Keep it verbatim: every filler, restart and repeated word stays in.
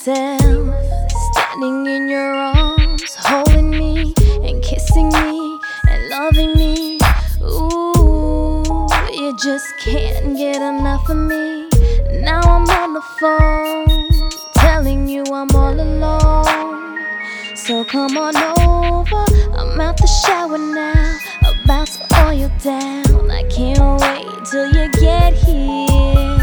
myself standing in your arms, holding me and kissing me and loving me. Ooh, you just can't get enough of me. Now I'm on the phone telling you I'm all alone. So come on over, I'm out the shower now, about to oil down. I can't wait till you get here.